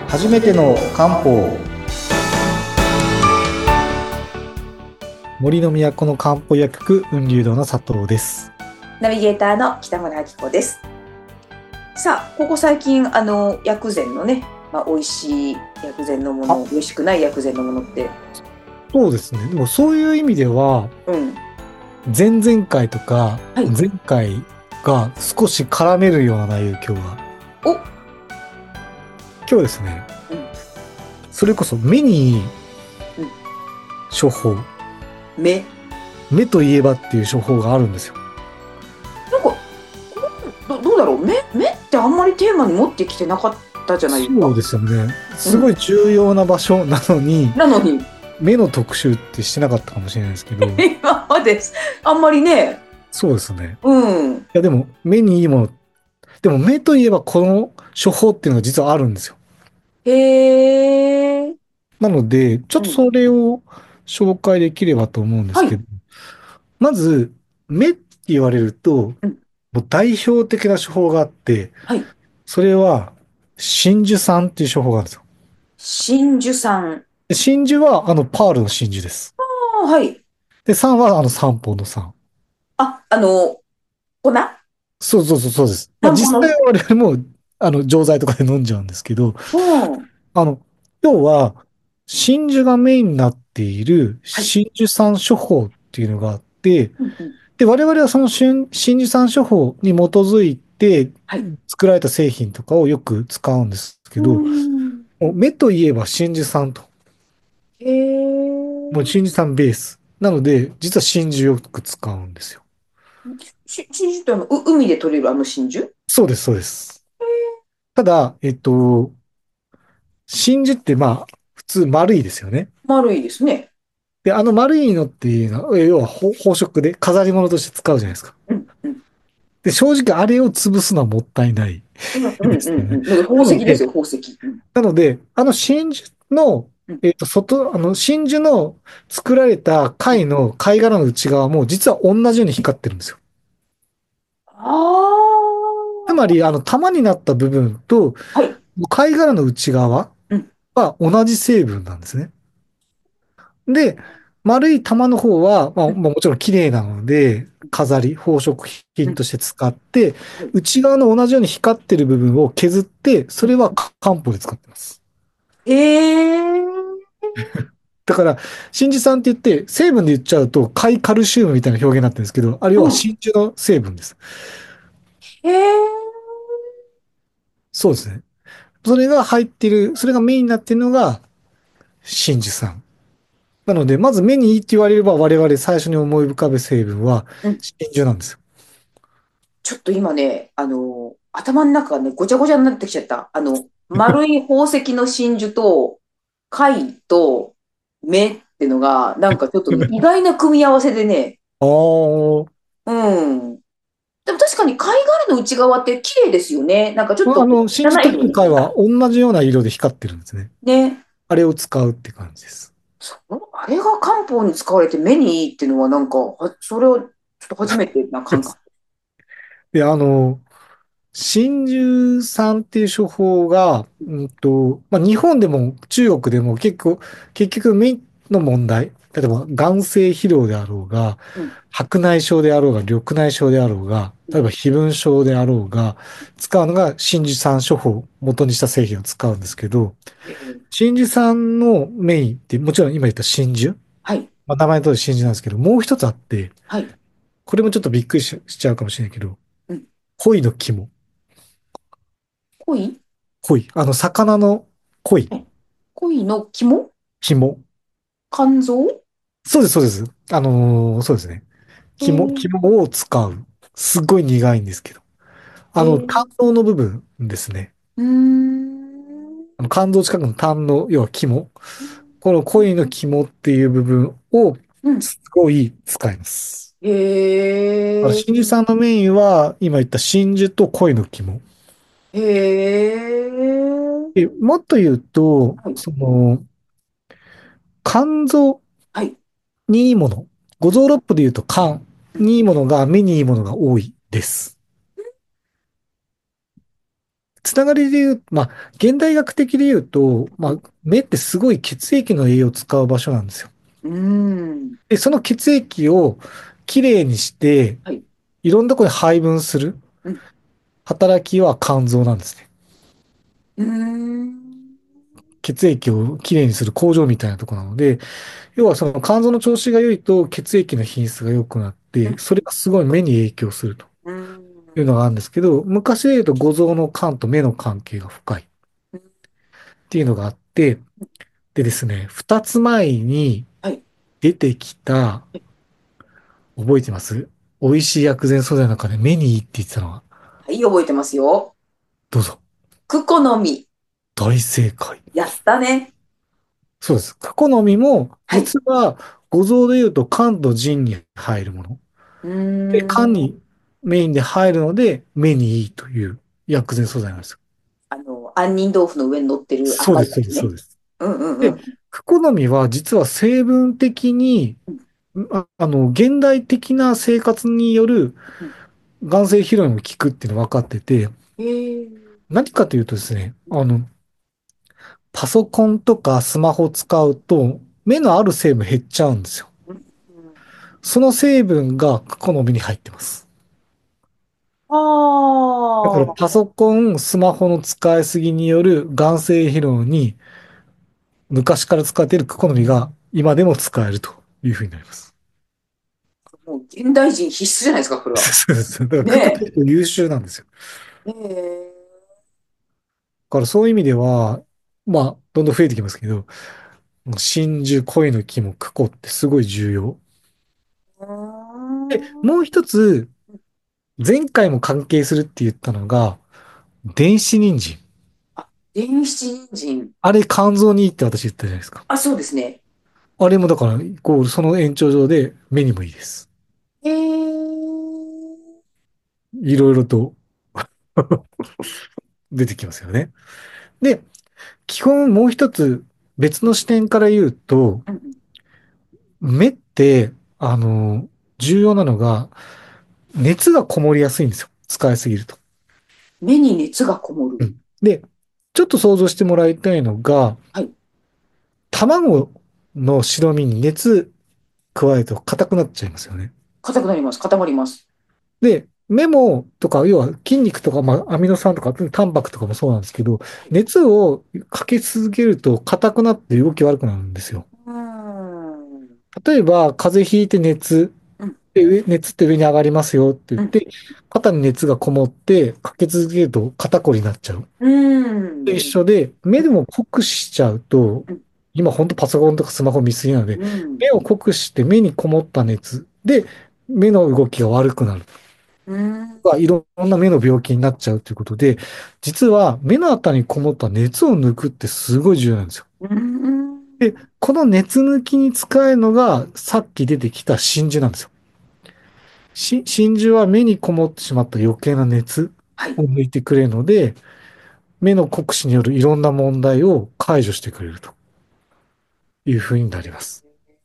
初めての漢方。森の都の漢方薬局雲流堂の佐藤です。 ナビゲーターの北村明子です。さあ、ここ最近、薬膳のね、美味しい薬膳のもあ、 の、美味しくない薬膳のものって、 そうですね。でもそういう意味では、 うん。 前々回とかはい。 前回が少し絡めるような内容、今日は。 お、 今日ですね、 うん、 それこそ目にいいうん。 処方、 目。 目といえばっていう処方があるんですよ。 なんか、どうだろう、目ってあんまりテーマに持ってきてなかったじゃないですか。 そうですよね。 うん。 すごい重要な場所なのに、 なのに、 目の特集ってしてなかったかもしれないですけど、 今まであんまりね、 そうですね。 うん。 いや、でも目にいいもの、でも目といえばこの処方っていうのが実はあるんですよ。 へえ、 なので、ちょっうん。 とそれを紹介できればと思うんですはい。 けど、まず、目って言われると、 うん。 もう代表的な処方があって、 はい。 それは、真珠酸っていう処方があるんですよ。 真珠さん。 で真珠は、パールの真珠です。 あ、はい。 で、酸は、三方の酸。 あ、粉そうそうそう、そうです。まあ、実際は散歩の。 我々も、錠剤とかで飲んじゃうんですけど、 うん。 あの、要は、真珠がメインになっているはい。 真珠酸処方っていうのがあって、 うんうん。 で、我々はその真珠酸処方に基づいてはい。 作られた製品とかをよく使うんですけうど、 ん。 もう目といえば真珠酸と、 へえ。 もう真珠酸ベース。なので、実は真珠よく使うんですよ。 真珠って海で取れる真珠。 そうです、そうです。ただ、真珠ってまあ、普通丸いですよね。 丸いですね。 で、あの丸いのっていうのは、要は宝飾で飾り物として使うじゃないですか。 うんうん。 で、正直あれを潰すのはもったいないうんうんですよね。 うんうん。だから宝なので、 石ですよ、宝石。うん真珠の、 うん真珠の作られたうん。 貝殻の内側も実は同じように光ってるんですよ。 あつまり、玉になった部分とあ。はい。 貝殻の内側うん。 は同じ成分なんですね。で、丸い玉の方は、 うんまあもちろん綺麗なので、宝飾うん。 品として使って、 はい。 内側の同じように光ってる部分を削って、それは漢方で使ってます。 へえ。 だから、真珠酸って言って、成分で言っちゃうと、貝カルシウムみたいな表現になってるんですけど、あれはうん。 真珠の成分です。 へえ。 そうですね。それが入ってる、それがメインになってるのが真珠酸。なので、まず目にいいって言われれば、我々最初に思い浮かべ成分はうん。 真珠なんですよ。 ちょっと今ね、頭の中がね、ごちゃごちゃになってきちゃった。丸い宝石の真珠と、貝と目ってのが、なんかちょっとね、意外な組み合わせでね、 ああ、 うん。でも確かに貝殻の内側って綺麗ですよね。なんかちょっと真珠と汚い色に。 貝は同じような色で光ってるんですね。 ね。 あれを使うって感じです。 あれが漢方に使われて目にいいっていうのはなんか、それをちょっと初めてな感覚。 で、真珠酸っていう処方が、まあ、日本でも中国でも結局目の問題、例えば眼性疲労であろうが、 うん。 白内障であろうが、緑内障であろうが、 うん。 例えば飛蚊症であろうが、使うのが真珠酸処方を元にした製品を使うんですけど、 えー真珠酸のメインってもちろん今言った真珠、 はい。 まあ、名前の通り真珠なんですけど、もう一つあって、 はい。 これもちょっとびっくりしちゃうかもしれないけど、 うん。 鯉の肝。 恋。 鯉。魚の鯉。 え恋の肝。 肝。 肝臓。 そうです、そうです。そうですね。 ー、 肝を使う。すっごい苦いんですけど。胆えー、 のの部分ですね。 うーん。 肝臓近くの胆の、要は肝。この鯉の肝っていう部分をうん。 すごい使います。 へ真珠さんのメインは、今言った真珠と鯉の肝。 え。へえ。 で、もっと言うと、 はい。 肝臓はい。 にいいもの。五臓六腑で言うと肝にいいものが目にいいものが多いです。 つながりで言う、まあ、現代学的で言うと、まあ、 うん。 目ってすごい血液の栄養を使う場所なんですよ。 うーん。 で、その血液をきれいにして、 はい。 いろんなところに配分するうん。 働きは肝臓なんですね。 うーん。 血液をきれいにする工場みたいなところなので、要はその肝臓の調子が良いと血液の品質が良くなって、それがすごい目に影響するとうん。 いうのがあるんですけど、昔で言うと五臓の肝と目の関係が深いっていうのがあって、でですね、二つ前にはい。 出てきた、覚えてます？美味しい薬膳素材の中で目にいいって言ってたのは、 はい、覚えてますよ。 どうぞ。 クコの実。 大正解。 やったね。 そうです。クコの実も、 はい。 実は五臓で言うと肝と腎に入るもの。 うーで、肝ん。 にメインで入るので、目にいいという薬膳素材なんですよ。 杏仁豆腐の上に乗ってるそうです、そうです、そう甘いやつね。 です。 うんうんうで、 ん。 クコの実は実は成分的に、 うん現代的な生活によるうん。 眼性疲労にも効くっていうの分かってて、 へえ。 何かというとですね、 うんパソコンとかスマホ使うと、目のある成分減っちゃうんですよ。 うん。 その成分がクコの実に入ってます。だからパああソコン、スマホの使いすぎによる眼性疲労に昔から使っているクコの実が今でも使えるというふうになります。 ー、もう現代人必須じゃないですか、これは。 そうです。だからクコね結構優秀なんですよ。 え。へえ。 だからそういう意味では、まあ、どんどん増えてきますけど、真珠、恋の木もクコってすごい重要。 うーで、 ん。 もう一つ、前回も関係するって言ったのが、電子人参。 あ、電子人参。 あれ肝臓にいいって私言ったじゃないですか。 あ、そうですね。 あれもだから、こう、その延長上で目にもいいです。 へえ。 いろいろと出てきますよね。で、基本もう一つ別の視点から言うと、 うんうん。 目って、重要なのが、熱がこもりやすいんですよ。使いすぎると。 目に熱がこもる。 うん。で、ちょっと想像してもらいたいのが、 はい。 卵の白身に熱加えると硬くなっちゃいますよね。 硬くなります。固まります。 で、メモとか、要は筋肉とか、まあ、アミノ酸とか、タンパクとかもそうなんですけど、 はい。 熱をかけ続けると硬くなって動き悪くなるんですよ。 うーん。 例えば、風邪ひいてうん。 熱って上に上がりますよって言うん。 って、肩に熱がこもってかけ続けると肩こりになっちゃう。 うーで一ん。 緒で、目でも酷使しちゃうと、 うん。 今本当パソコンとかスマホ見すぎなので、 うん。 目を酷使して目にこもった熱で、目の動きが悪くなる。 うん。 いろんな目の病気になっちゃうということで、実は目のあたりにこもった熱を抜くってすごい重要なんですよ。 うん。 で、この熱抜きに使えるのがさっき出てきた真珠なんですよ。真珠は目にこもってしまった余計な熱はい。 を抜いてくれるので、目の酷使によるいろんな問題を解除してくれるというふうになります。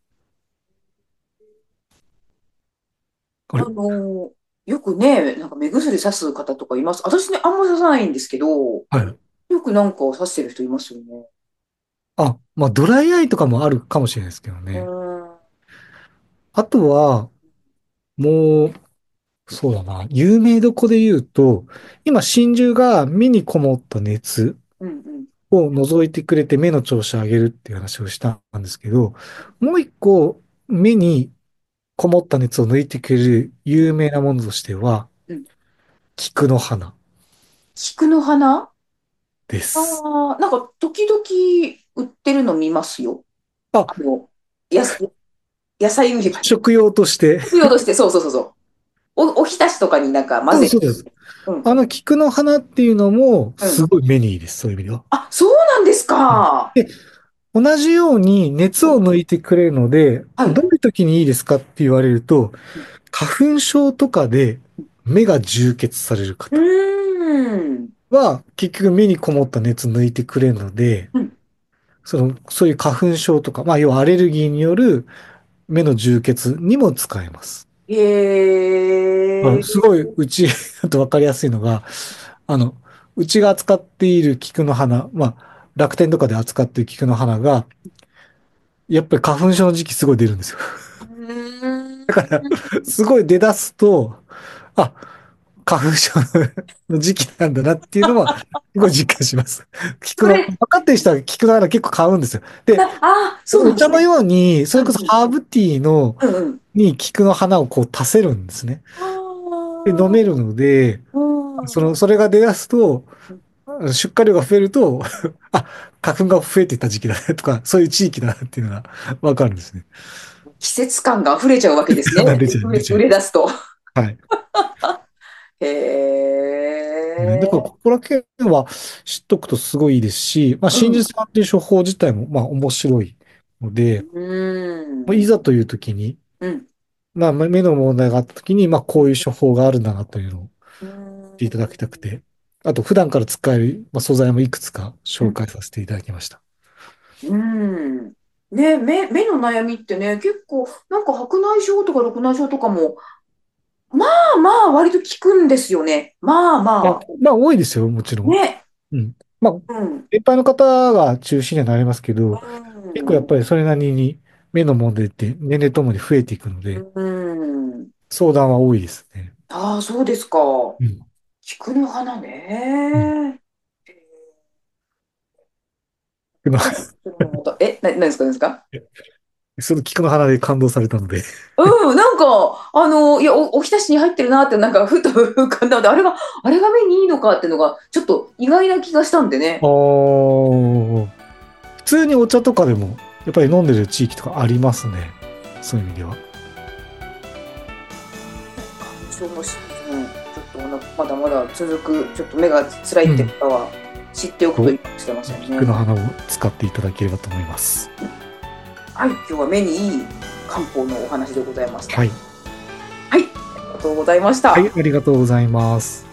あれ、 よくね、なんか目薬さす方とかいます。私ね、あんまささないんですけど、 はい。 よくなんかさしてる人いますよね。 あ、まあドライアイとかもあるかもしれないですけどうね。 ーん。 あとは、もう、そうだな。有名どこで言うと、今、真珠が目にこもった熱うんうん。 を除いてくれて目の調子を上げるっていう話をしたんですけど、もう一個、目にこもった熱を抜いてくれる有名なものとしては、 うん。 菊の花菊の花。 です。 ああー、なんか時々売ってるの見ますよ。 あ、 あの、やす、野菜売り場に。 食用として。 食用として、そうそうそうそう。おひたしとかになんか混ぜて。 そうそうです。 うん菊の花っていうのも、 うん。 すごい目にいいです。そういう意味では。 あ、そうなんですうんか。 で、同じように熱を抜いてくれるので、 はい。 どういう時にいいですかって言われると、花粉症とかで目が充血されるう方ーん。 は、結局目にこもった熱抜いてくれるので、 うん。 そういう花粉症とか、まあ、要はアレルギーによる目の充血にも使えます。 へえ。 すごい、うちだとわかりやすいのが、あの、 うちが扱っている菊の花、まあ、楽天とかで扱っている菊の花が、やっぱり花粉症の時期すごい出るんですよ。 うーん。 すごい出だすと、あ、花粉症の時期なんだなっていうのは、すごい実感します。菊の、分それ、 かってる人は菊の花結構買うんですよ。で、 そうなんですね。 お茶のように、それこそうんうん。 ハーブティーうんうん。 に菊の花をこう足せるんですね。 あで、飲めるあ、 ので、 うん。 それが出だすと、出荷量が増えると、あ、花粉が増えてた時期だねとか、そういう地域だなっていうのがわかるんですね。 季節感が溢れちゃうわけですね。 出ちゃう。 売れ出すと。 はい。 へね、だから、 え。 ここら辺は知っとくとすごいいいですし、まあ、 うん。 真実さんっていう処方自体も、まあ、面白いので、 うまあいん。 ざという時に、 うん。 まあ、目の問題があった時に、まあ、こういう処方があるんだなというのを知っうん。 ていただきたくて、あと、普段から使える、まあ、素材もいくつか紹うん。 介させていただきました。 うん。ね、目の悩みってね、結構、なんか白内障とか緑内障とかも、まあまあ、割と効くんですよね。まああ、 まあ。 まあ、多いですよ、もちろん。 ね。 うん。まあ、 うん。 一般の方が中心にはなりますけど、結構やっぱうん。 りそれなりに目の問題って年齢ともに増えていくので、 うん。 相談は多いですね。 ああ、そうですか。 うん。 菊の花うん。 ね。 菊のちょっと、それもまた、何ですか、何ですか？ その菊の花で感動されたので。 うん、なんか、いや、おひたしに入ってるなって、なんか、ふと浮かんだので、あれが目にいいのかっていうのが、ちょっと意外な気がしたんであね。 ー、普通にお茶とかでも、やっぱり飲んでる地域とかありますね。そういう意味では。 花粉症のシーズン、ちょっとまだまだ続く、ちょっと目が辛いってうん。 方は、知っておくといいかもしれませんね。 菊の花を使っていただければと思います。 はい、今日は目にいい漢方のお話でございました。 はい。 はい、ありがとうございましはい、 た。 ありがとうございます。